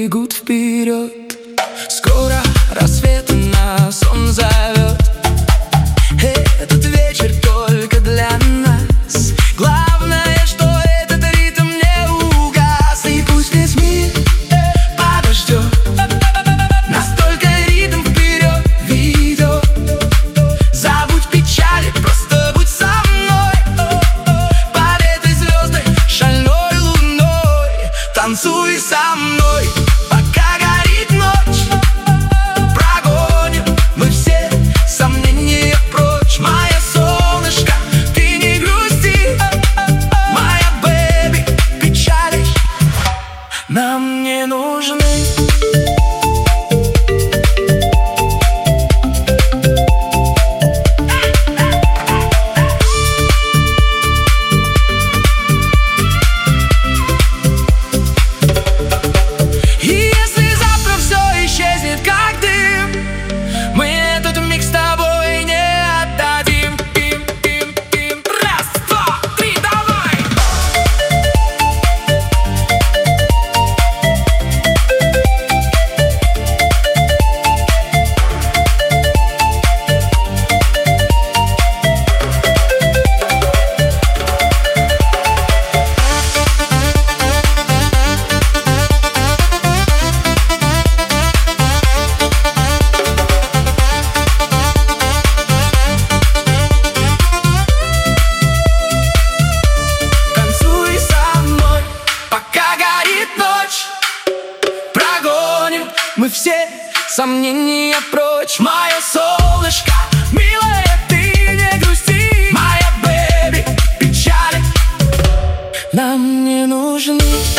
бегут вперед. Скоро рассвет, и нас он зовет. Этот вечер только для нас. Главное, что этот ритм не угас. И пусть весь мир подождет, нас только ритм вперед ведет. Забудь печали, просто будь со мной. Под этой звездой, шальной луной, танцуй со мной, пока горит ночь. Прогоним мы все сомнения прочь. Моя солнышко, ты не грусти. Моя бэби, печали нам не нужны. Мы все сомнения прочь. Мое солнышко, милая, ты не грусти. Моя бэби, печали нам не нужны.